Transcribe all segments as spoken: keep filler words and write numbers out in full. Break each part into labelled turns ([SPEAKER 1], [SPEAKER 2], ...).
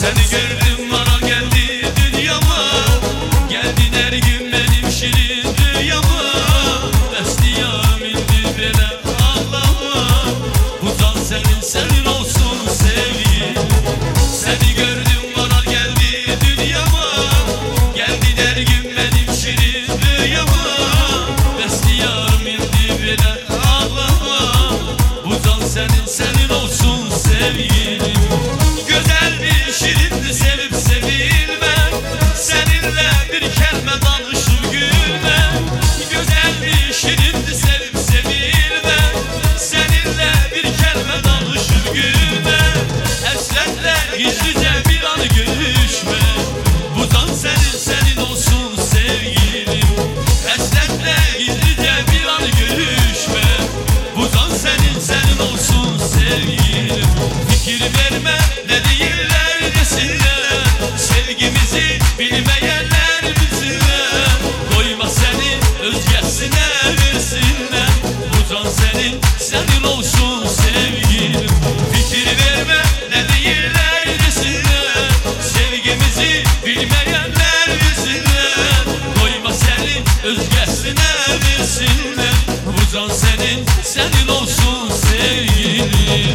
[SPEAKER 1] Seni gördüm bana geldi dünyama, geldin her gün benim şirin rüyama. Destiyarım indi bile ağlama, bu can senin senin olsun sevgilim. Seni gördüm bana geldi dünyama, geldin her gün benim şirin rüyama. Destiyarım indi bile ağlama, bu can senin senin olsun sevgilim. Güzel bir şirindi sevip sevilmem, seninle bir kelime danışıp gülmem. Güzel bir şirindi sevip sevilmem, seninle bir kelime danışıp gülmem. Hasretle gizlice bir an görüşme, bu can senin senin olsun sevgilim. Hasretle gizlice bir an görüşme, bu can senin senin olsun sevgilim. Fikir verme ne değiller desinler, sevgimizi bilmeyenler bilsinler. Koyma seni özgesine versinler, bu can senin senin olsun sevgilim. Fikir verme ne değiller desinler, sevgimizi bilmeyenler bilsinler. Koyma seni özgesine versinler, bu can senin senin olsun sevgilim.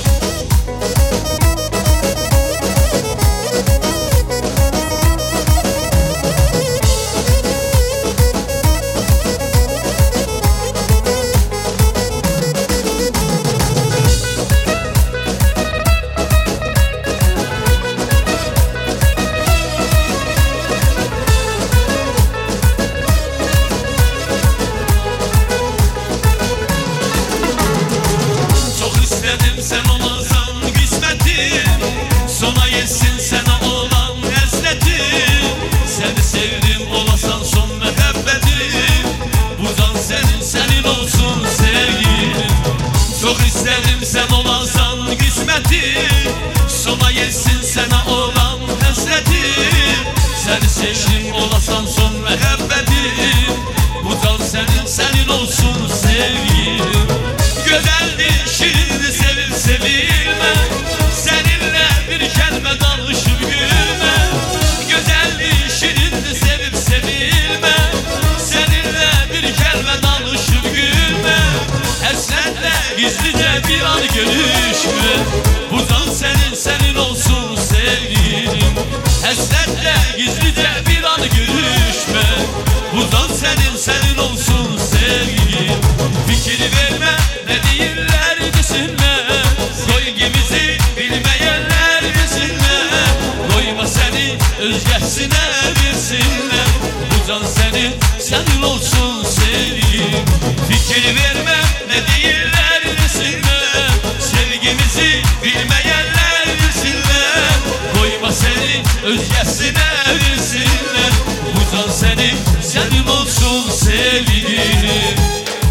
[SPEAKER 1] Sen olasan kısmetim, sona yesin sana olan hasretim. Seni sevdim olasan son muhabbetim, bu can senin senin olsun sevgilim. Çok istedim sen olasan kısmetim, sona yesin sana olan hasretim. Seni sevdim olasan son muhabbetim, bu can senin senin olsun sevgilim. Güzeldi şirindi sevip sevilme, seninle bir kelime danışıp gülme. Güzeldi şirindi sevip sevilme, seninle bir kelime danışıp gülme. Hasretle gizlice bir an görüşme, bu can senin senin olsun sevgilim. Hasretle gizlice bir an görüşme, bu can senin senin olsun sevgilim. Fikir verme ne değiller desinler, sevgimizi bilmeyenler desinler. Koyma seni özgesine versinler, bu can senin senin olsun sevgilim. Fikir verme ne değiller desinler, sevgimizi bilmeyenler desinler. Koyma seni özgesine versinler, bu can senin senin olsun sevgilim.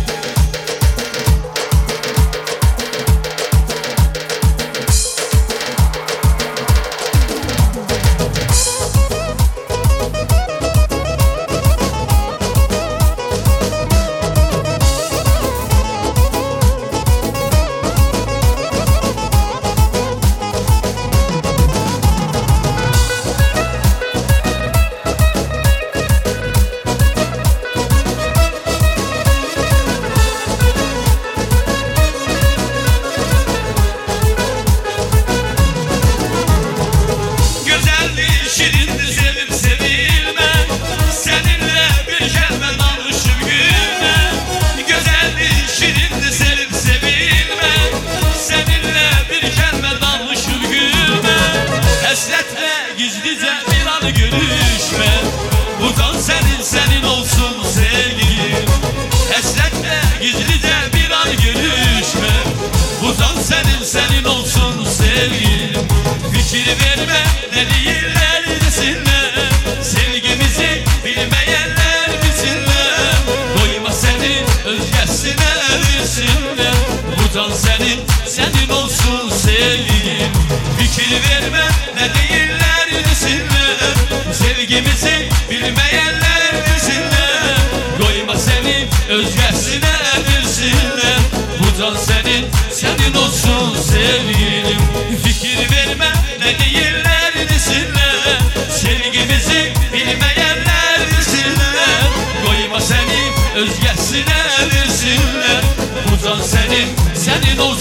[SPEAKER 1] Şirindi sevip sevilme, seninle bir kelime danışıp gülme. Güzeldi şirindi sevip sevilme, seninle bir kelime danışıp gülme. Hasretle gizlice bir an görüşme, bu can senin senin olsun sevgilim. Hasretle gizlice bir an görüşme, bu can senin senin olsun sevgilim. Fikir verme ne değiller desinler, sevgimizi bilmeyenler bilsinler. Koyma seni özgesine versinler, bu can senin senin olsun sevgilim. Fikir verme ne değiller desinler, sevgimizi bilmeyenler bilsinler. Koyma seni özgesine versinler, bu can senin senin olsun sevgilim. Fikir verme ne değiller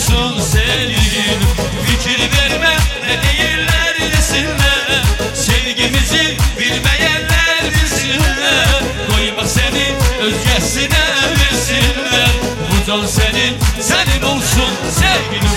[SPEAKER 1] olsun sevgilim. Fikir verme ne değiller desinler, sevgimizi bilmeyenler desinler. Koyma seni özgesine versinler, bu can senin, senin olsun sevgilim.